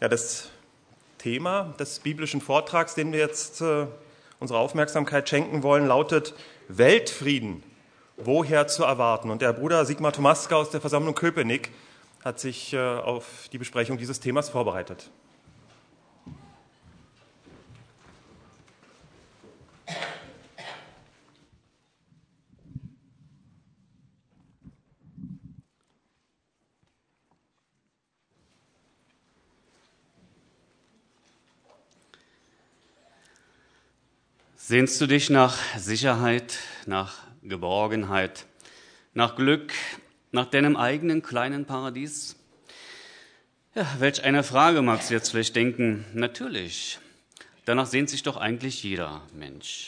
Ja, das Thema des biblischen Vortrags, dem wir jetzt unsere Aufmerksamkeit schenken wollen, lautet Weltfrieden, woher zu erwarten? Und der Bruder Sigmar Tomaska aus der Versammlung Köpenick hat sich auf die Besprechung dieses Themas vorbereitet. Sehnst du dich nach Sicherheit, nach Geborgenheit, nach Glück, nach deinem eigenen kleinen Paradies? Ja, welch eine Frage, magst du jetzt vielleicht denken. Natürlich, danach sehnt sich doch eigentlich jeder Mensch.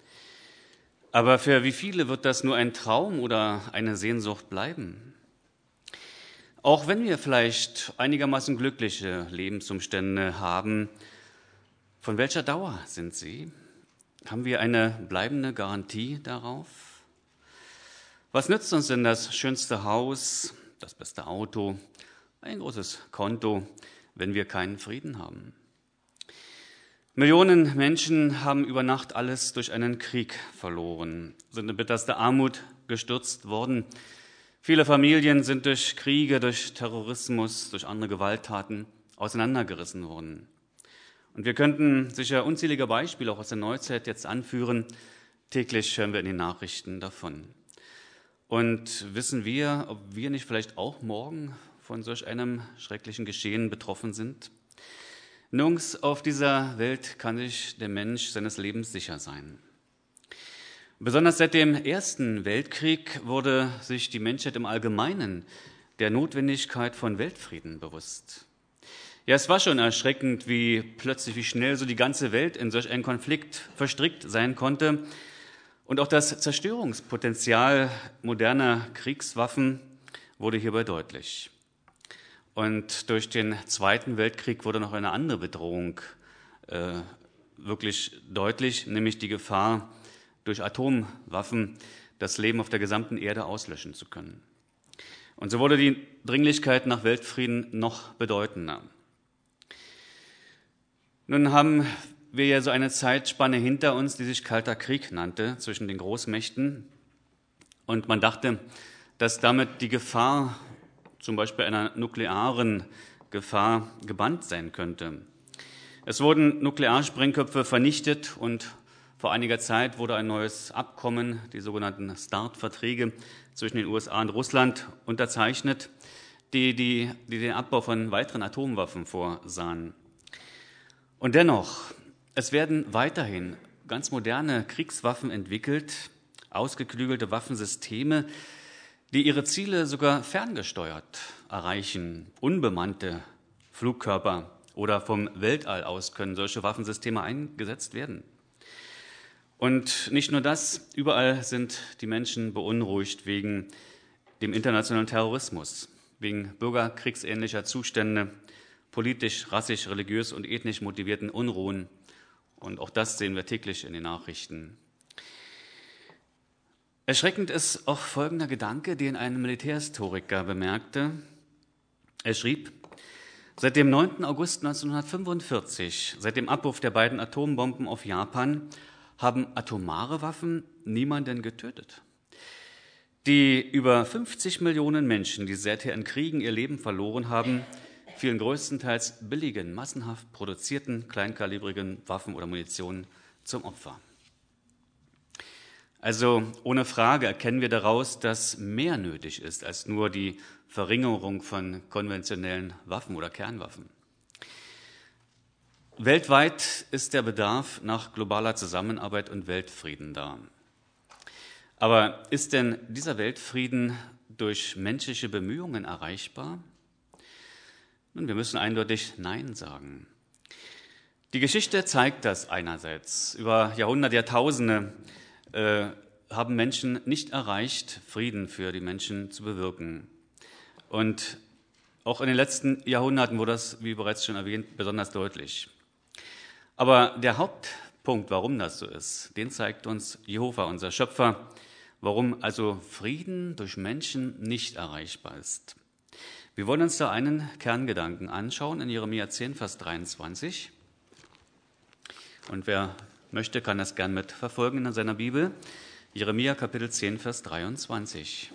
Aber für wie viele wird das nur ein Traum oder eine Sehnsucht bleiben? Auch wenn wir vielleicht einigermaßen glückliche Lebensumstände haben, von welcher Dauer sind sie? Haben wir eine bleibende Garantie darauf? Was nützt uns denn das schönste Haus, das beste Auto, ein großes Konto, wenn wir keinen Frieden haben? Millionen Menschen haben über Nacht alles durch einen Krieg verloren, sind in bitterste Armut gestürzt worden. Viele Familien sind durch Kriege, durch Terrorismus, durch andere Gewalttaten auseinandergerissen worden. Und wir könnten sicher unzählige Beispiele auch aus der Neuzeit jetzt anführen. Täglich hören wir in den Nachrichten davon. Und wissen wir, ob wir nicht vielleicht auch morgen von solch einem schrecklichen Geschehen betroffen sind? Nirgends auf dieser Welt kann sich der Mensch seines Lebens sicher sein. Besonders seit dem Ersten Weltkrieg wurde sich die Menschheit im Allgemeinen der Notwendigkeit von Weltfrieden bewusst. Ja, es war schon erschreckend, wie schnell so die ganze Welt in solch einen Konflikt verstrickt sein konnte. Und auch das Zerstörungspotenzial moderner Kriegswaffen wurde hierbei deutlich. Und durch den Zweiten Weltkrieg wurde noch eine andere Bedrohung wirklich deutlich, nämlich die Gefahr, durch Atomwaffen das Leben auf der gesamten Erde auslöschen zu können. Und so wurde die Dringlichkeit nach Weltfrieden noch bedeutender. Nun haben wir ja so eine Zeitspanne hinter uns, die sich Kalter Krieg nannte, zwischen den Großmächten. Und man dachte, dass damit die Gefahr, zum Beispiel einer nuklearen Gefahr, gebannt sein könnte. Es wurden Nuklearsprengköpfe vernichtet und vor einiger Zeit wurde ein neues Abkommen, die sogenannten START-Verträge zwischen den USA und Russland, unterzeichnet, die den Abbau von weiteren Atomwaffen vorsahen. Und dennoch, es werden weiterhin ganz moderne Kriegswaffen entwickelt, ausgeklügelte Waffensysteme, die ihre Ziele sogar ferngesteuert erreichen. Unbemannte Flugkörper oder vom Weltall aus können solche Waffensysteme eingesetzt werden. Und nicht nur das, überall sind die Menschen beunruhigt wegen dem internationalen Terrorismus, wegen bürgerkriegsähnlicher Zustände, politisch, rassisch, religiös und ethnisch motivierten Unruhen. Und auch das sehen wir täglich in den Nachrichten. Erschreckend ist auch folgender Gedanke, den ein Militärhistoriker bemerkte. Er schrieb, seit dem 9. August 1945, seit dem Abwurf der beiden Atombomben auf Japan, haben atomare Waffen niemanden getötet. Die über 50 Millionen Menschen, die seither in Kriegen ihr Leben verloren haben, fielen größtenteils billigen, massenhaft produzierten, kleinkalibrigen Waffen oder Munition zum Opfer. Also ohne Frage erkennen wir daraus, dass mehr nötig ist als nur die Verringerung von konventionellen Waffen oder Kernwaffen. Weltweit ist der Bedarf nach globaler Zusammenarbeit und Weltfrieden da. Aber ist denn dieser Weltfrieden durch menschliche Bemühungen erreichbar? Nun, wir müssen eindeutig Nein sagen. Die Geschichte zeigt das einerseits. Über Jahrhunderte, Jahrtausende haben Menschen nicht erreicht, Frieden für die Menschen zu bewirken. Und auch in den letzten Jahrhunderten wurde das, wie bereits schon erwähnt, besonders deutlich. Aber der Hauptpunkt, warum das so ist, den zeigt uns Jehova, unser Schöpfer, warum also Frieden durch Menschen nicht erreichbar ist. Wir wollen uns da einen Kerngedanken anschauen in Jeremia 10, Vers 23. Und wer möchte, kann das gern mitverfolgen in seiner Bibel. Jeremia Kapitel 10, Vers 23.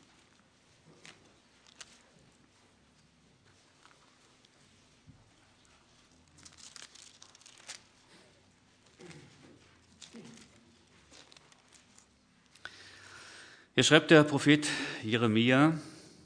Hier schreibt der Prophet Jeremia: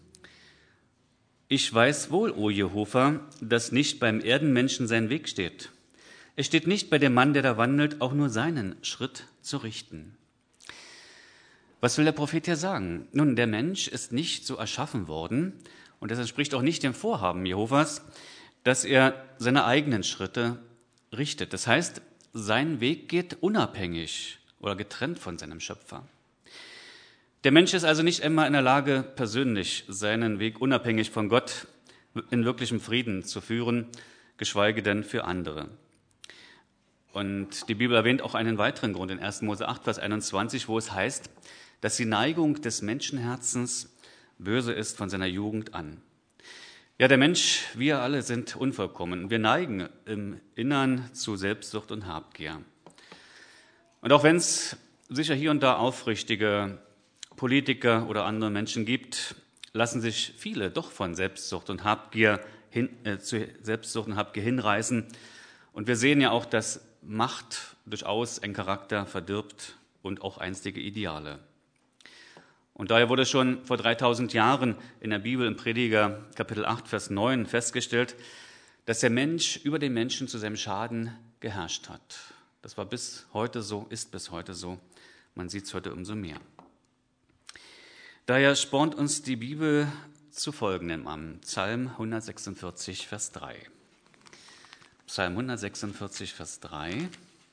Ich weiß wohl, o Jehova, dass nicht beim Erdenmenschen sein Weg steht. Es steht nicht bei dem Mann, der da wandelt, auch nur seinen Schritt zu richten. Was will der Prophet hier sagen? Nun, der Mensch ist nicht so erschaffen worden, und das entspricht auch nicht dem Vorhaben Jehovas, dass er seine eigenen Schritte richtet. Das heißt, sein Weg geht unabhängig oder getrennt von seinem Schöpfer. Der Mensch ist also nicht einmal in der Lage, persönlich seinen Weg unabhängig von Gott in wirklichem Frieden zu führen, geschweige denn für andere. Und die Bibel erwähnt auch einen weiteren Grund in 1. Mose 8, Vers 21, wo es heißt, dass die Neigung des Menschenherzens böse ist von seiner Jugend an. Ja, der Mensch, wir alle sind unvollkommen. Wir neigen im Innern zu Selbstsucht und Habgier. Und auch wenn es sicher hier und da aufrichtige Politiker oder andere Menschen gibt, lassen sich viele doch von Selbstsucht und Habgier hinreißen. Und wir sehen ja auch, dass Macht durchaus einen Charakter verdirbt und auch einstige Ideale. Und daher wurde schon vor 3000 Jahren in der Bibel im Prediger Kapitel 8, Vers 9 festgestellt, dass der Mensch über den Menschen zu seinem Schaden geherrscht hat. Das war bis heute so, ist bis heute so. Man sieht es heute umso mehr. Daher spornt uns die Bibel zu Folgendem an. Psalm 146, Vers 3. Psalm 146, Vers 3.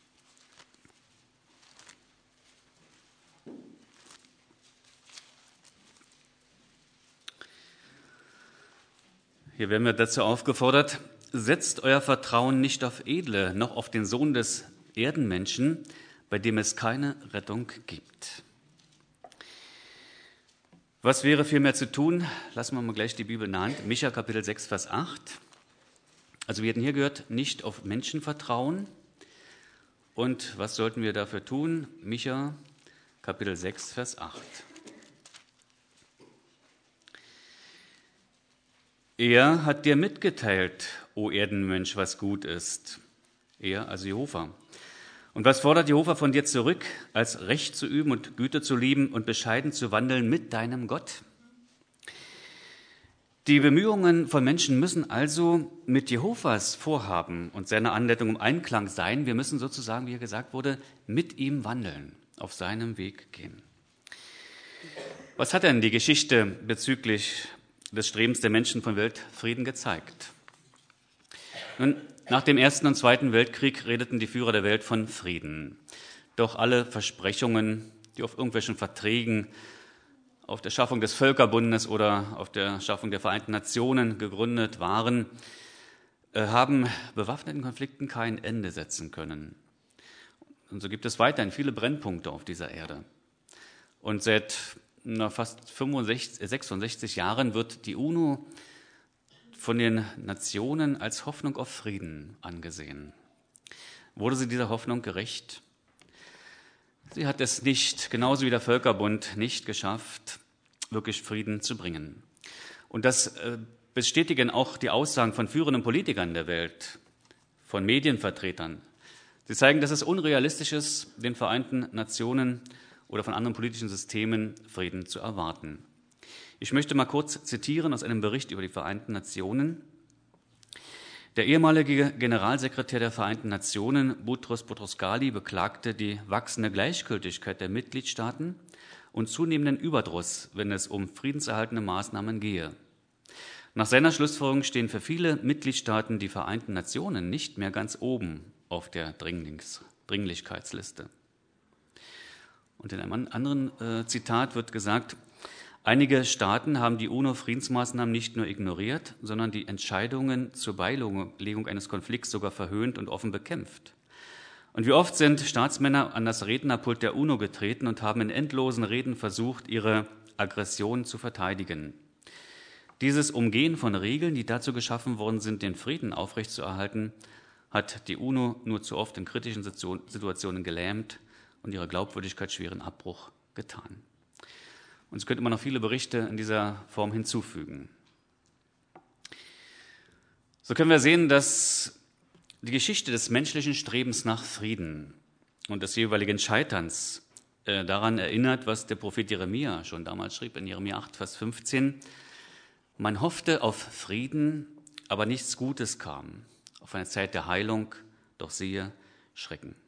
Hier werden wir dazu aufgefordert: Setzt euer Vertrauen nicht auf Edle, noch auf den Sohn des Erdenmenschen, bei dem es keine Rettung gibt. Was wäre vielmehr zu tun? Lassen wir mal gleich die Bibel in der Hand. Micha Kapitel 6, Vers 8. Also wir hatten hier gehört, nicht auf Menschen vertrauen. Und was sollten wir dafür tun? Micha Kapitel 6, Vers 8. Er hat dir mitgeteilt, o Erdenmensch, was gut ist. Er, also Jehova. Und was fordert Jehova von dir zurück, als Recht zu üben und Güte zu lieben und bescheiden zu wandeln mit deinem Gott? Die Bemühungen von Menschen müssen also mit Jehovas Vorhaben und seiner Anleitung im Einklang sein. Wir müssen sozusagen, wie hier gesagt wurde, mit ihm wandeln, auf seinem Weg gehen. Was hat denn die Geschichte bezüglich des Strebens der Menschen von Weltfrieden gezeigt? Nun, nach dem Ersten und Zweiten Weltkrieg redeten die Führer der Welt von Frieden. Doch alle Versprechungen, die auf irgendwelchen Verträgen, auf der Schaffung des Völkerbundes oder auf der Schaffung der Vereinten Nationen gegründet waren, haben bewaffneten Konflikten kein Ende setzen können. Und so gibt es weiterhin viele Brennpunkte auf dieser Erde. Und seit fast 66 Jahren wird die UNO von den Nationen als Hoffnung auf Frieden angesehen. Wurde sie dieser Hoffnung gerecht? Sie hat es nicht, genauso wie der Völkerbund, nicht geschafft, wirklich Frieden zu bringen. Und das bestätigen auch die Aussagen von führenden Politikern der Welt, von Medienvertretern. Sie zeigen, dass es unrealistisch ist, den Vereinten Nationen oder von anderen politischen Systemen Frieden zu erwarten. Ich möchte mal kurz zitieren aus einem Bericht über die Vereinten Nationen. Der ehemalige Generalsekretär der Vereinten Nationen, Boutros Boutros-Ghali, beklagte die wachsende Gleichgültigkeit der Mitgliedstaaten und zunehmenden Überdruss, wenn es um friedenserhaltende Maßnahmen gehe. Nach seiner Schlussfolgerung stehen für viele Mitgliedstaaten die Vereinten Nationen nicht mehr ganz oben auf der Dringlichkeitsliste. Und in einem anderen Zitat wird gesagt: Einige Staaten haben die UNO-Friedensmaßnahmen nicht nur ignoriert, sondern die Entscheidungen zur Beilegung eines Konflikts sogar verhöhnt und offen bekämpft. Und wie oft sind Staatsmänner an das Rednerpult der UNO getreten und haben in endlosen Reden versucht, ihre Aggression zu verteidigen. Dieses Umgehen von Regeln, die dazu geschaffen worden sind, den Frieden aufrechtzuerhalten, hat die UNO nur zu oft in kritischen Situationen gelähmt und ihrer Glaubwürdigkeit schweren Abbruch getan. Und es könnte man noch viele Berichte in dieser Form hinzufügen. So können wir sehen, dass die Geschichte des menschlichen Strebens nach Frieden und des jeweiligen Scheiterns daran erinnert, was der Prophet Jeremia schon damals schrieb, in Jeremia 8, Vers 15. Man hoffte auf Frieden, aber nichts Gutes kam, auf eine Zeit der Heilung, doch siehe Schrecken.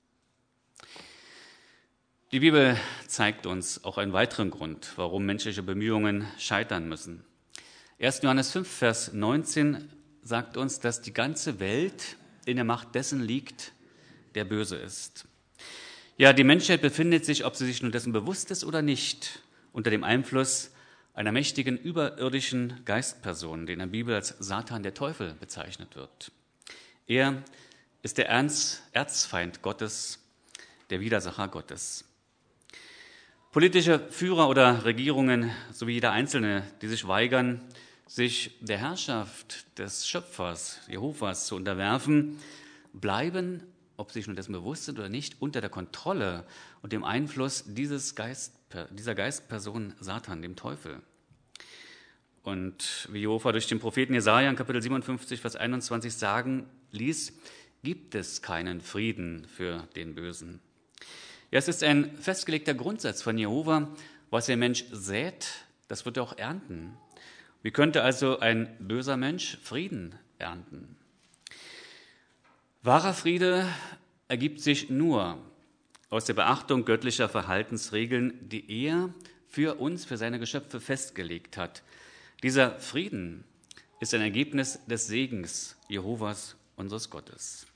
Die Bibel zeigt uns auch einen weiteren Grund, warum menschliche Bemühungen scheitern müssen. 1. Johannes 5, Vers 19 sagt uns, dass die ganze Welt in der Macht dessen liegt, der böse ist. Ja, die Menschheit befindet sich, ob sie sich nun dessen bewusst ist oder nicht, unter dem Einfluss einer mächtigen, überirdischen Geistperson, die in der Bibel als Satan, der Teufel, bezeichnet wird. Er ist der Erzfeind Gottes, der Widersacher Gottes. Politische Führer oder Regierungen sowie jeder Einzelne, die sich weigern, sich der Herrschaft des Schöpfers, Jehovas, zu unterwerfen, bleiben, ob sie sich nun dessen bewusst sind oder nicht, unter der Kontrolle und dem Einfluss dieser Geistperson Satan, dem Teufel. Und wie Jehova durch den Propheten Jesaja in Kapitel 57, Vers 21 sagen ließ, gibt es keinen Frieden für den Bösen. Ja, es ist ein festgelegter Grundsatz von Jehova, was der Mensch sät, das wird er auch ernten. Wie könnte also ein böser Mensch Frieden ernten? Wahrer Friede ergibt sich nur aus der Beachtung göttlicher Verhaltensregeln, die er für uns, für seine Geschöpfe festgelegt hat. Dieser Frieden ist ein Ergebnis des Segens Jehovas, unseres Gottes.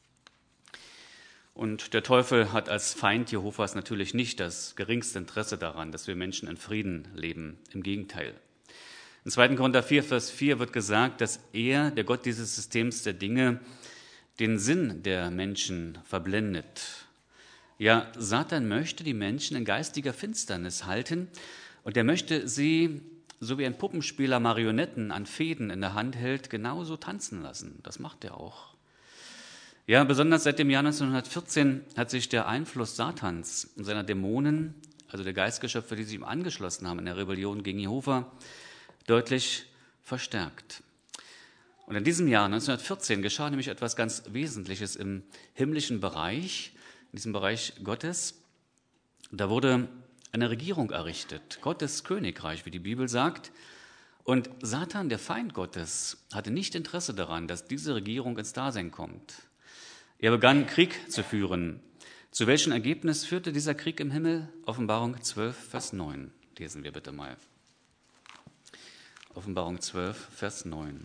Und der Teufel hat als Feind Jehovas natürlich nicht das geringste Interesse daran, dass wir Menschen in Frieden leben. Im Gegenteil. In 2. Korinther 4, Vers 4 wird gesagt, dass er, der Gott dieses Systems der Dinge, den Sinn der Menschen verblendet. Ja, Satan möchte die Menschen in geistiger Finsternis halten und er möchte sie, so wie ein Puppenspieler Marionetten an Fäden in der Hand hält, genauso tanzen lassen. Das macht er auch. Ja, besonders seit dem Jahr 1914 hat sich der Einfluss Satans und seiner Dämonen, also der Geistgeschöpfe, die sich ihm angeschlossen haben in der Rebellion gegen Jehova, deutlich verstärkt. Und in diesem Jahr 1914 geschah nämlich etwas ganz Wesentliches im himmlischen Bereich, in diesem Bereich Gottes. Da wurde eine Regierung errichtet, Gottes Königreich, wie die Bibel sagt. Und Satan, der Feind Gottes, hatte nicht Interesse daran, dass diese Regierung ins Dasein kommt. Er begann Krieg zu führen. Zu welchem Ergebnis führte dieser Krieg im Himmel? Offenbarung 12, Vers 9. Lesen wir bitte mal. Offenbarung 12, Vers 9.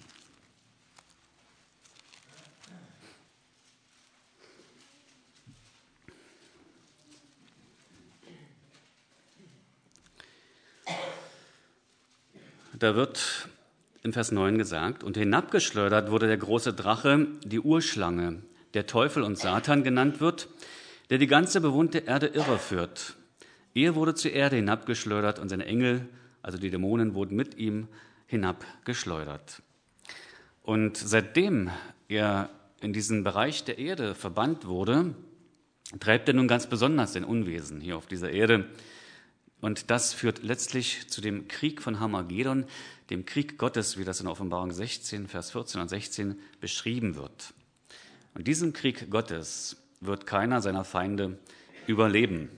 Da wird in Vers 9 gesagt, und hinabgeschleudert wurde der große Drache, die Urschlange, der Teufel und Satan genannt wird, der die ganze bewohnte Erde irreführt. Er wurde zur Erde hinabgeschleudert und seine Engel, also die Dämonen, wurden mit ihm hinabgeschleudert. Und seitdem er in diesen Bereich der Erde verbannt wurde, treibt er nun ganz besonders sein Unwesen hier auf dieser Erde. Und das führt letztlich zu dem Krieg von Harmagedon, dem Krieg Gottes, wie das in Offenbarung 16, Vers 14 und 16 beschrieben wird. Und diesem Krieg Gottes wird keiner seiner Feinde überleben.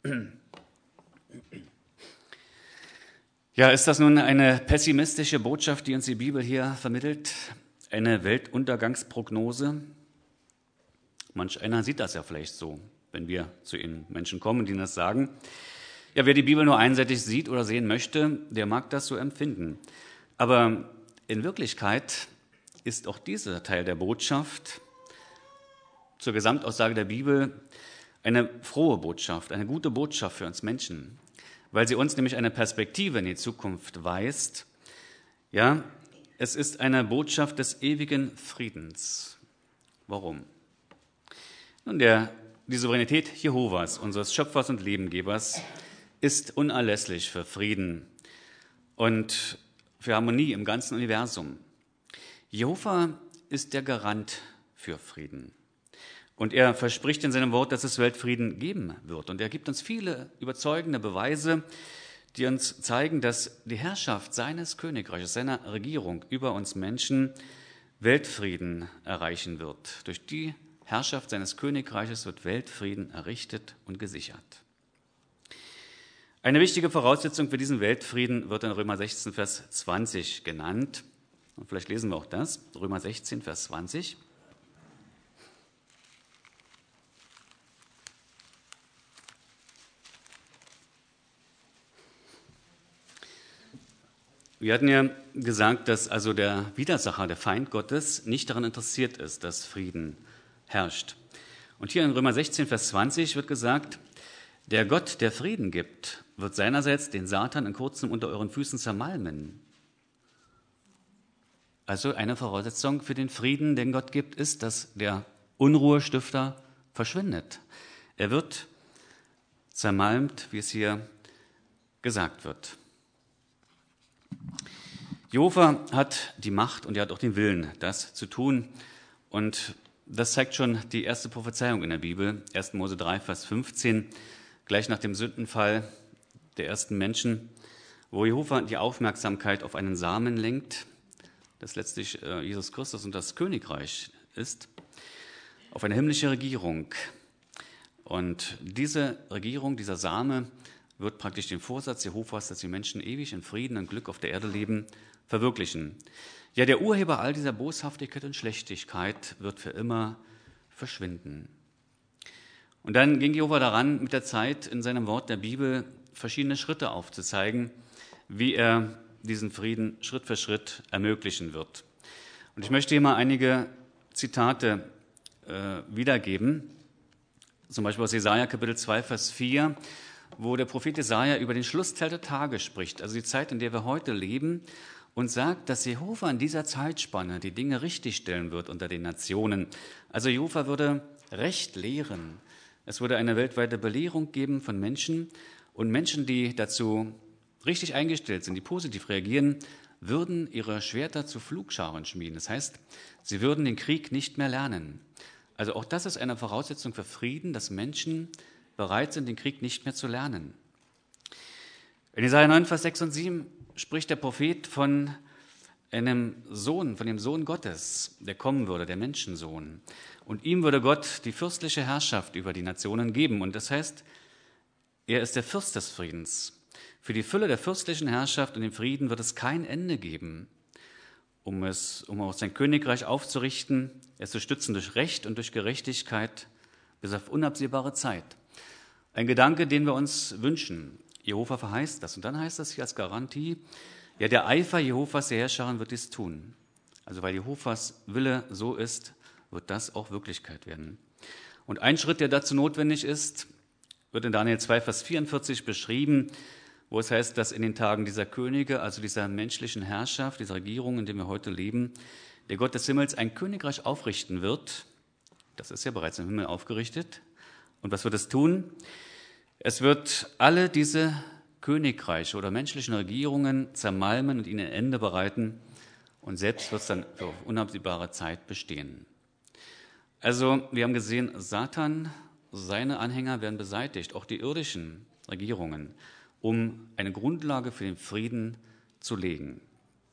Ja, ist das nun eine pessimistische Botschaft, die uns die Bibel hier vermittelt? Eine Weltuntergangsprognose? Manch einer sieht das ja vielleicht so, wenn wir zu ihnen Menschen kommen, die das sagen. Ja, wer die Bibel nur einseitig sieht oder sehen möchte, der mag das so empfinden. Aber in Wirklichkeit ist auch dieser Teil der Botschaft zur Gesamtaussage der Bibel eine frohe Botschaft, eine gute Botschaft für uns Menschen, weil sie uns nämlich eine Perspektive in die Zukunft weist. Ja, es ist eine Botschaft des ewigen Friedens. Warum? Nun, die Souveränität Jehovas, unseres Schöpfers und Lebengebers, ist unerlässlich für Frieden. Und für Harmonie im ganzen Universum. Jehova ist der Garant für Frieden. Und er verspricht in seinem Wort, dass es Weltfrieden geben wird. Und er gibt uns viele überzeugende Beweise, die uns zeigen, dass die Herrschaft seines Königreiches, seiner Regierung über uns Menschen Weltfrieden erreichen wird. Durch die Herrschaft seines Königreiches wird Weltfrieden errichtet und gesichert. Eine wichtige Voraussetzung für diesen Weltfrieden wird in Römer 16, Vers 20 genannt. Und vielleicht lesen wir auch das. Römer 16, Vers 20. Wir hatten ja gesagt, dass also der Widersacher, der Feind Gottes, nicht daran interessiert ist, dass Frieden herrscht. Und hier in Römer 16, Vers 20 wird gesagt, der Gott, der Frieden gibt, wird seinerseits den Satan in kurzem unter euren Füßen zermalmen. Also eine Voraussetzung für den Frieden, den Gott gibt, ist, dass der Unruhestifter verschwindet. Er wird zermalmt, wie es hier gesagt wird. Jehova hat die Macht und er hat auch den Willen, das zu tun. Und das zeigt schon die erste Prophezeiung in der Bibel, 1. Mose 3, Vers 15, gleich nach dem Sündenfall der ersten Menschen, wo Jehova die Aufmerksamkeit auf einen Samen lenkt, das letztlich Jesus Christus und das Königreich ist, auf eine himmlische Regierung. Und diese Regierung, dieser Same, wird praktisch den Vorsatz Jehovas, dass die Menschen ewig in Frieden und Glück auf der Erde leben, verwirklichen. Ja, der Urheber all dieser Boshaftigkeit und Schlechtigkeit wird für immer verschwinden. Und dann ging Jehova daran, mit der Zeit in seinem Wort der Bibel verschiedene Schritte aufzuzeigen, wie er diesen Frieden Schritt für Schritt ermöglichen wird. Und ich möchte hier mal einige Zitate wiedergeben, zum Beispiel aus Jesaja Kapitel 2, Vers 4, wo der Prophet Jesaja über den Schlussteil der Tage spricht, also die Zeit, in der wir heute leben, und sagt, dass Jehova in dieser Zeitspanne die Dinge richtigstellen wird unter den Nationen. Also Jehova würde Recht lehren. Es würde eine weltweite Belehrung geben von Menschen und Menschen, die dazu richtig eingestellt sind, die positiv reagieren, würden ihre Schwerter zu Pflugscharen schmieden. Das heißt, sie würden den Krieg nicht mehr lernen. Also auch das ist eine Voraussetzung für Frieden, dass Menschen bereit sind, den Krieg nicht mehr zu lernen. In Jesaja 9, Vers 6 und 7 spricht der Prophet von einem Sohn, von dem Sohn Gottes, der kommen würde, der Menschensohn. Und ihm würde Gott die fürstliche Herrschaft über die Nationen geben. Und das heißt, er ist der Fürst des Friedens. Für die Fülle der fürstlichen Herrschaft und dem Frieden wird es kein Ende geben. Um auch sein Königreich aufzurichten, es zu stützen durch Recht und durch Gerechtigkeit bis auf unabsehbare Zeit. Ein Gedanke, den wir uns wünschen. Jehova verheißt das. Und dann heißt das hier als Garantie, ja, der Eifer Jehovas, der Herrscherin, wird dies tun. Also weil Jehovas Wille so ist, wird das auch Wirklichkeit werden. Und ein Schritt, der dazu notwendig ist, wird in Daniel 2, Vers 44 beschrieben, wo es heißt, dass in den Tagen dieser Könige, also dieser menschlichen Herrschaft, dieser Regierung, in der wir heute leben, der Gott des Himmels ein Königreich aufrichten wird. Das ist ja bereits im Himmel aufgerichtet. Und was wird es tun? Es wird alle diese Königreiche oder menschlichen Regierungen zermalmen und ihnen ein Ende bereiten und selbst wird es dann für unabsehbare Zeit bestehen. Also wir haben gesehen, Satan, seine Anhänger werden beseitigt, auch die irdischen Regierungen, um eine Grundlage für den Frieden zu legen.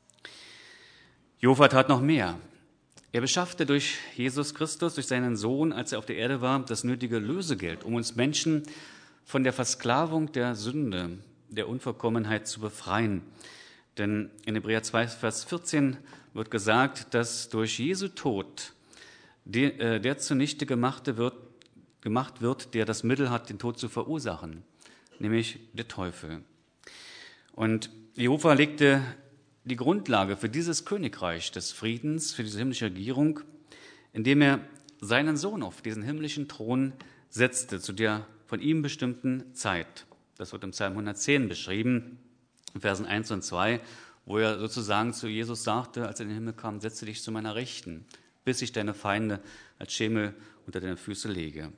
Jehova tat noch mehr. Er beschaffte durch Jesus Christus, durch seinen Sohn, als er auf der Erde war, das nötige Lösegeld, um uns Menschen von der Versklavung der Sünde, der Unvollkommenheit zu befreien. Denn in Hebräer 2, Vers 14 wird gesagt, dass durch Jesu Tod der zunichte gemacht wird, der das Mittel hat, den Tod zu verursachen, nämlich der Teufel. Und Jehova legte die Grundlage für dieses Königreich des Friedens, für diese himmlische Regierung, indem er seinen Sohn auf diesen himmlischen Thron setzte, zu der von ihm bestimmten Zeit. Das wird im Psalm 110 beschrieben, in Versen 1 und 2, wo er sozusagen zu Jesus sagte, als er in den Himmel kam, setze dich zu meiner Rechten, bis ich deine Feinde als Schemel unter deine Füße lege.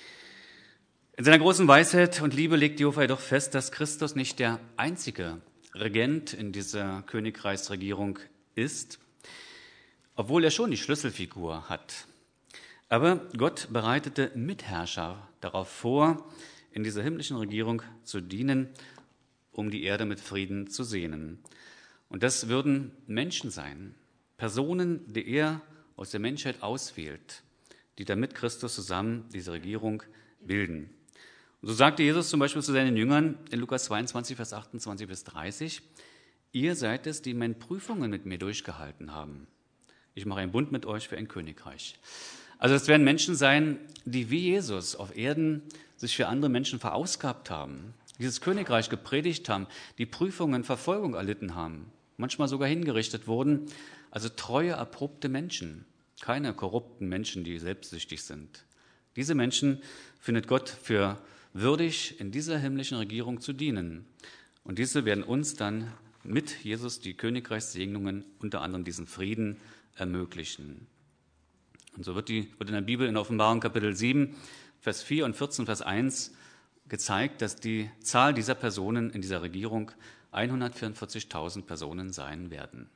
In seiner großen Weisheit und Liebe legt Jehova jedoch fest, dass Christus nicht der einzige Regent in dieser Königreichsregierung ist, obwohl er schon die Schlüsselfigur hat. Aber Gott bereitete Mitherrscher darauf vor, in dieser himmlischen Regierung zu dienen, um die Erde mit Frieden zu segnen. Und das würden Menschen sein, Personen, die er aus der Menschheit auswählt, die dann mit Christus zusammen diese Regierung bilden. Und so sagte Jesus zum Beispiel zu seinen Jüngern in Lukas 22, Vers 28 bis 30, ihr seid es, die meine Prüfungen mit mir durchgehalten haben. Ich mache einen Bund mit euch für ein Königreich. Also es werden Menschen sein, die wie Jesus auf Erden sich für andere Menschen verausgabt haben, dieses Königreich gepredigt haben, die Prüfungen, Verfolgung erlitten haben, manchmal sogar hingerichtet wurden. Also treue, erprobte Menschen, keine korrupten Menschen, die selbstsüchtig sind. Diese Menschen findet Gott für würdig, in dieser himmlischen Regierung zu dienen. Und diese werden uns dann mit Jesus die Königreichssegnungen, unter anderem diesen Frieden, ermöglichen. Und so wird in der Bibel in Offenbarung Kapitel 7, Vers 4 und 14, Vers 1 gezeigt, dass die Zahl dieser Personen in dieser Regierung 144.000 Personen sein werden.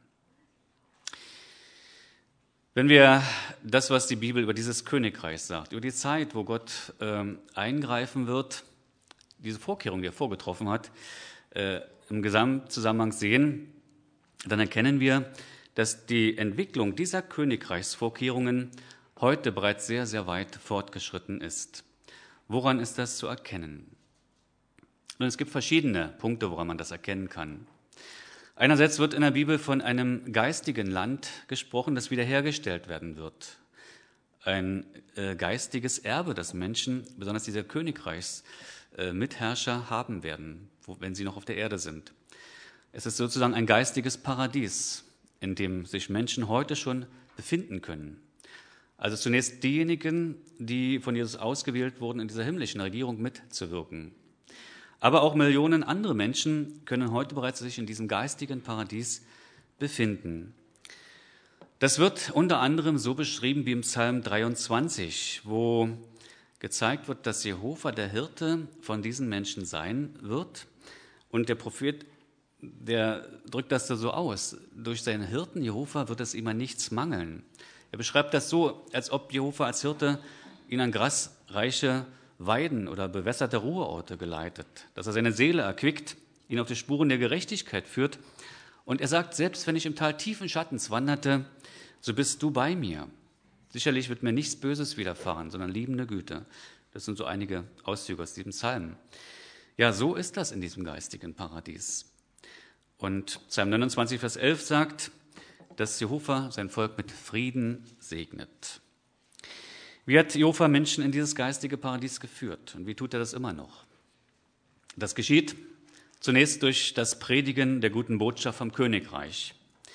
Wenn wir das, was die Bibel über dieses Königreich sagt, über die Zeit, wo Gott eingreifen wird, diese Vorkehrung, die er vorgetroffen hat, im Gesamtzusammenhang sehen, dann erkennen wir, dass die Entwicklung dieser Königreichsvorkehrungen heute bereits sehr, sehr weit fortgeschritten ist. Woran ist das zu erkennen? Und es gibt verschiedene Punkte, woran man das erkennen kann. Einerseits wird in der Bibel von einem geistigen Land gesprochen, das wiederhergestellt werden wird. Ein geistiges Erbe, das Menschen, besonders dieser Königreichsmitherrscher, haben werden, wenn sie noch auf der Erde sind. Es ist sozusagen ein geistiges Paradies, in dem sich Menschen heute schon befinden können. Also zunächst diejenigen, die von Jesus ausgewählt wurden, in dieser himmlischen Regierung mitzuwirken. Aber auch Millionen andere Menschen können heute bereits sich in diesem geistigen Paradies befinden. Das wird unter anderem so beschrieben wie im Psalm 23, wo gezeigt wird, dass Jehova der Hirte von diesen Menschen sein wird. Und der Prophet, der drückt das da so aus. Durch seinen Hirten Jehova wird es ihm an nichts mangeln. Er beschreibt das so, als ob Jehova als Hirte ihn an grasreiche Weiden oder bewässerte Ruheorte geleitet, dass er seine Seele erquickt, ihn auf die Spuren der Gerechtigkeit führt. Und er sagt, selbst wenn ich im Tal tiefen Schattens wanderte, so bist du bei mir. Sicherlich wird mir nichts Böses widerfahren, sondern liebende Güte. Das sind so einige Auszüge aus diesem Psalm. Ja, so ist das in diesem geistigen Paradies. Und Psalm 29, Vers 11 sagt, dass Jehova sein Volk mit Frieden segnet. Wie hat Jehova Menschen in dieses geistige Paradies geführt? Und wie tut er das immer noch? Das geschieht zunächst durch das Predigen der guten Botschaft vom Königreich.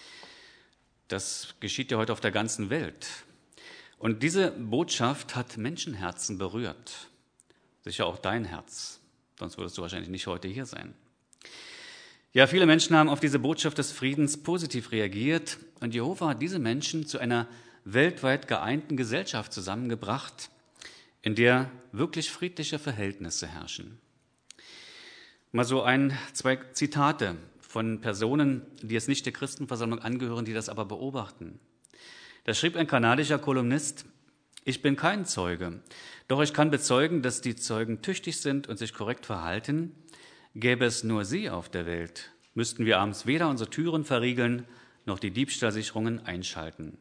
Das geschieht ja heute auf der ganzen Welt. Und diese Botschaft hat Menschenherzen berührt. Sicher auch dein Herz. Sonst würdest du wahrscheinlich nicht heute hier sein. Ja, viele Menschen haben auf diese Botschaft des Friedens positiv reagiert. Und Jehova hat diese Menschen zu einer weltweit geeinten Gesellschaft zusammengebracht, in der wirklich friedliche Verhältnisse herrschen. Mal so zwei Zitate von Personen, die jetzt nicht der Christenversammlung angehören, die das aber beobachten. Da schrieb ein kanadischer Kolumnist, ich bin kein Zeuge, doch ich kann bezeugen, dass die Zeugen tüchtig sind und sich korrekt verhalten. Gäbe es nur sie auf der Welt, müssten wir abends weder unsere Türen verriegeln, noch die Diebstahlsicherungen einschalten.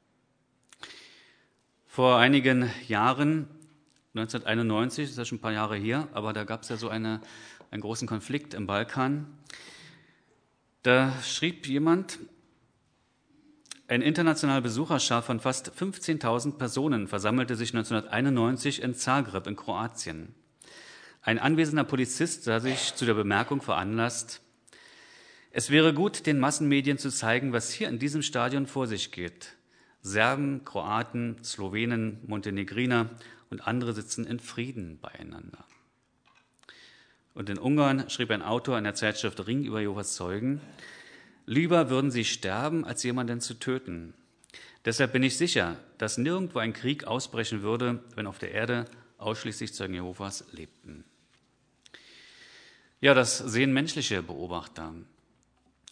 Vor einigen Jahren, 1991, das ist ja schon ein paar Jahre her, aber da gab es ja so einen großen Konflikt im Balkan. Da schrieb jemand, eine internationale Besucherschar von fast 15.000 Personen versammelte sich 1991 in Zagreb in Kroatien. Ein anwesender Polizist sah sich zu der Bemerkung veranlasst, es wäre gut, den Massenmedien zu zeigen, was hier in diesem Stadion vor sich geht. Serben, Kroaten, Slowenen, Montenegriner und andere sitzen in Frieden beieinander. Und in Ungarn schrieb ein Autor in der Zeitschrift Ring über Jehovas Zeugen, lieber würden sie sterben, als jemanden zu töten. Deshalb bin ich sicher, dass nirgendwo ein Krieg ausbrechen würde, wenn auf der Erde ausschließlich Zeugen Jehovas lebten. Ja, das sehen menschliche Beobachter.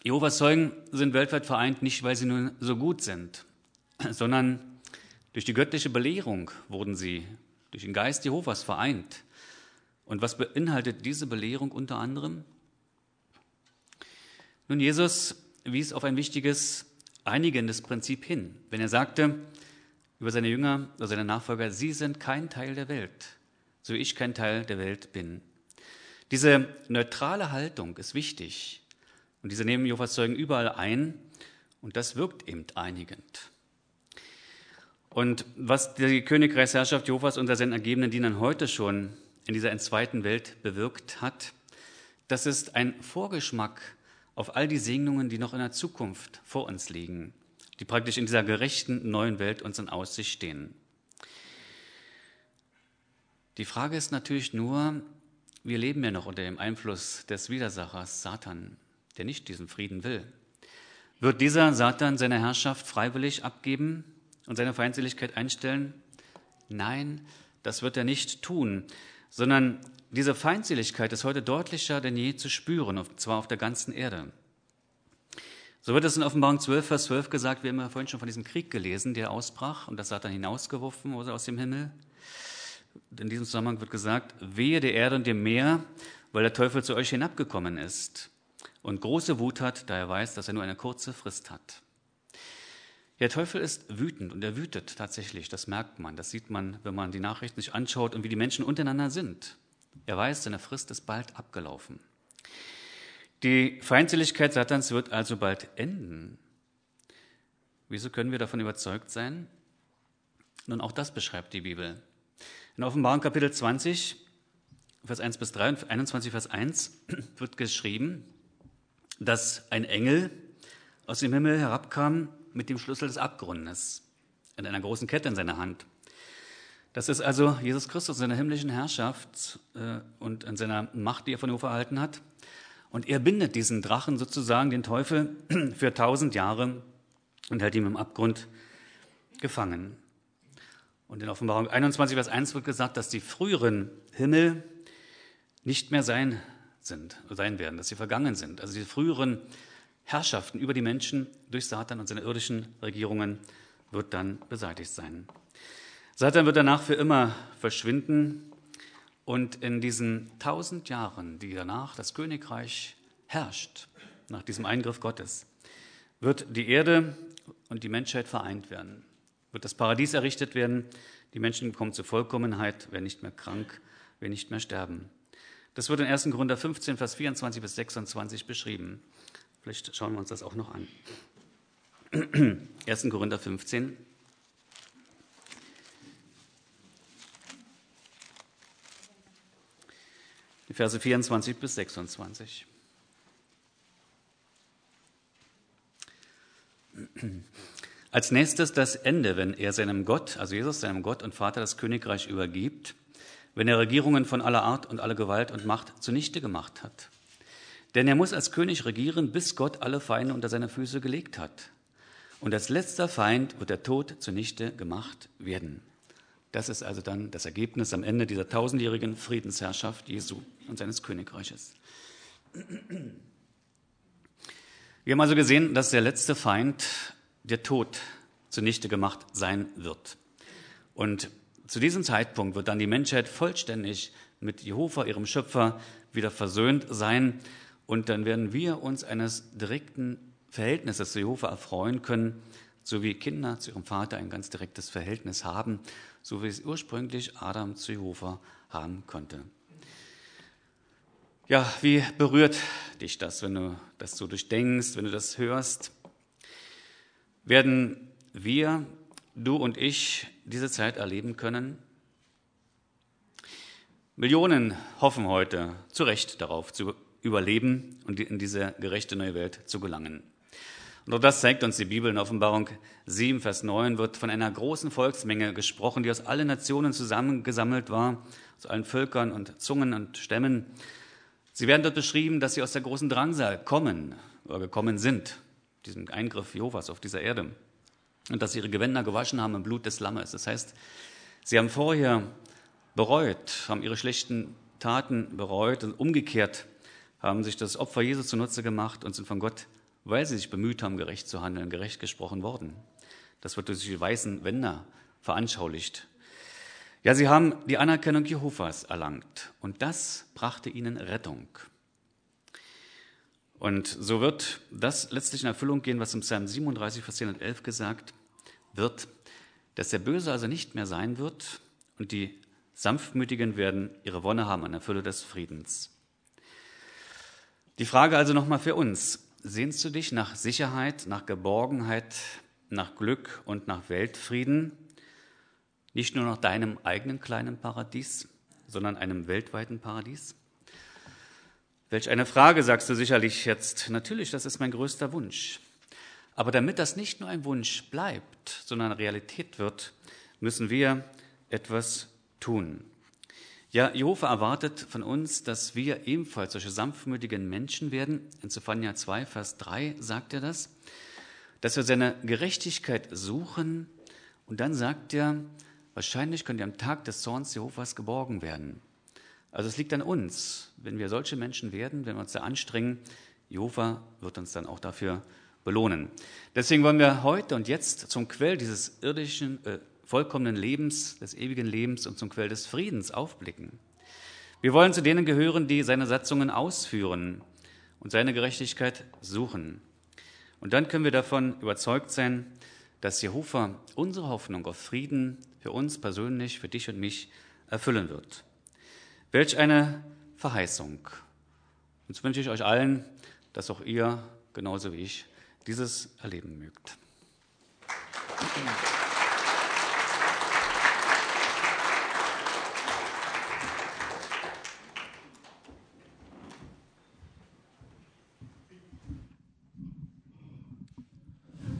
Jehovas Zeugen sind weltweit vereint, nicht weil sie nur so gut sind, sondern durch die göttliche Belehrung wurden sie durch den Geist Jehovas vereint. Und was beinhaltet diese Belehrung unter anderem? Nun, Jesus wies auf ein wichtiges, einigendes Prinzip hin, wenn er sagte über seine Jünger oder seine Nachfolger, sie sind kein Teil der Welt, so wie ich kein Teil der Welt bin. Diese neutrale Haltung ist wichtig und diese nehmen Jehovas Zeugen überall ein und das wirkt eben einigend. Und was die Königreichsherrschaft Jehovas unter seinen ergebenen Dienern heute schon in dieser entzweiten Welt bewirkt hat, das ist ein Vorgeschmack auf all die Segnungen, die noch in der Zukunft vor uns liegen, die praktisch in dieser gerechten neuen Welt uns in Aussicht stehen. Die Frage ist natürlich nur, wir leben ja noch unter dem Einfluss des Widersachers Satan, der nicht diesen Frieden will. Wird dieser Satan seine Herrschaft freiwillig abgeben und seine Feindseligkeit einstellen? Nein, das wird er nicht tun, sondern diese Feindseligkeit ist heute deutlicher denn je zu spüren, und zwar auf der ganzen Erde. So wird es in Offenbarung 12, Vers 12 gesagt, wir haben ja vorhin schon von diesem Krieg gelesen, der ausbrach und das Satan hinausgeworfen wurde aus dem Himmel. In diesem Zusammenhang wird gesagt, wehe der Erde und dem Meer, weil der Teufel zu euch hinabgekommen ist und große Wut hat, da er weiß, dass er nur eine kurze Frist hat. Der Teufel ist wütend und er wütet tatsächlich, das merkt man, das sieht man, wenn man die Nachrichten sich anschaut und wie die Menschen untereinander sind. Er weiß, seine Frist ist bald abgelaufen. Die Feindseligkeit Satans wird also bald enden. Wieso können wir davon überzeugt sein? Nun, auch das beschreibt die Bibel. In Offenbarung Kapitel 20, Vers 1 bis 3 und 21, Vers 1 wird geschrieben, dass ein Engel aus dem Himmel herabkam mit dem Schlüssel des Abgrundes und einer großen Kette in seiner Hand. Das ist also Jesus Christus in seiner himmlischen Herrschaft und in seiner Macht, die er von Jehova erhalten hat. Und er bindet diesen Drachen sozusagen, den Teufel, für 1000 Jahre und hält ihn im Abgrund gefangen. Und in Offenbarung 21, Vers 1 wird gesagt, dass die früheren Himmel nicht mehr sein werden, dass sie vergangen sind. Also die früheren Herrschaften über die Menschen durch Satan und seine irdischen Regierungen wird dann beseitigt sein. Satan wird danach für immer verschwinden und in diesen 1000 Jahren, die danach das Königreich herrscht, nach diesem Eingriff Gottes, wird die Erde und die Menschheit vereint werden, wird das Paradies errichtet werden, die Menschen kommen zur Vollkommenheit, werden nicht mehr krank, werden nicht mehr sterben. Das wird in 1. Korinther 15, Vers 24 bis 26 beschrieben. Vielleicht schauen wir uns das auch noch an. 1. Korinther 15. Die Verse 24 bis 26. Als nächstes das Ende, wenn er seinem Gott, also Jesus, seinem Gott und Vater das Königreich übergibt, wenn er Regierungen von aller Art und aller Gewalt und Macht zunichte gemacht hat. Denn er muss als König regieren, bis Gott alle Feinde unter seine Füße gelegt hat. Und als letzter Feind wird der Tod zunichte gemacht werden. Das ist also dann das Ergebnis am Ende dieser 1000-jährigen Friedensherrschaft Jesu und seines Königreiches. Wir haben also gesehen, dass der letzte Feind, der Tod, zunichte gemacht sein wird. Und zu diesem Zeitpunkt wird dann die Menschheit vollständig mit Jehova, ihrem Schöpfer, wieder versöhnt sein. Und dann werden wir uns eines direkten Verhältnisses zu Jehova erfreuen können, so wie Kinder zu ihrem Vater ein ganz direktes Verhältnis haben, so wie es ursprünglich Adam zu Jehova haben konnte. Ja, wie berührt dich das, wenn du das so durchdenkst, wenn du das hörst? Werden wir, du und ich, diese Zeit erleben können? Millionen hoffen heute zu Recht darauf zu überleben und in diese gerechte neue Welt zu gelangen. Und auch das zeigt uns die Bibel. In Offenbarung 7, Vers 9 wird von einer großen Volksmenge gesprochen, die aus allen Nationen zusammengesammelt war, aus allen Völkern und Zungen und Stämmen. Sie werden dort beschrieben, dass sie aus der großen Drangsal kommen oder gekommen sind, diesem Eingriff Jehovas auf dieser Erde. Und dass sie ihre Gewänder gewaschen haben im Blut des Lammes. Das heißt, sie haben vorher bereut, haben ihre schlechten Taten bereut und umgekehrt haben sich das Opfer Jesu zunutze gemacht und sind von Gott weil sie sich bemüht haben, gerecht zu handeln, gerecht gesprochen worden. Das wird durch die weißen Wände veranschaulicht. Ja, sie haben die Anerkennung Jehovas erlangt und das brachte ihnen Rettung. Und so wird das letztlich in Erfüllung gehen, was im Psalm 37, Vers 10 und 11 gesagt wird, dass der Böse also nicht mehr sein wird und die Sanftmütigen werden ihre Wonne haben an der Fülle des Friedens. Die Frage also nochmal für uns: Sehnst du dich nach Sicherheit, nach Geborgenheit, nach Glück und nach Weltfrieden? Nicht nur nach deinem eigenen kleinen Paradies, sondern einem weltweiten Paradies? Welch eine Frage, sagst du sicherlich jetzt. Natürlich, das ist mein größter Wunsch. Aber damit das nicht nur ein Wunsch bleibt, sondern Realität wird, müssen wir etwas tun. Ja, Jehova erwartet von uns, dass wir ebenfalls solche sanftmütigen Menschen werden. In Zephania 2, Vers 3 sagt er das, dass wir seine Gerechtigkeit suchen. Und dann sagt er, wahrscheinlich könnt ihr am Tag des Zorns Jehovas geborgen werden. Also es liegt an uns, wenn wir solche Menschen werden, wenn wir uns da anstrengen, Jehova wird uns dann auch dafür belohnen. Deswegen wollen wir heute und jetzt zum Quell dieses irdischen, vollkommenen Lebens, des ewigen Lebens und zum Quell des Friedens aufblicken. Wir wollen zu denen gehören, die seine Satzungen ausführen und seine Gerechtigkeit suchen. Und dann können wir davon überzeugt sein, dass Jehova unsere Hoffnung auf Frieden für uns persönlich, für dich und mich erfüllen wird. Welch eine Verheißung. Jetzt wünsche ich euch allen, dass auch ihr, genauso wie ich, dieses erleben mögt.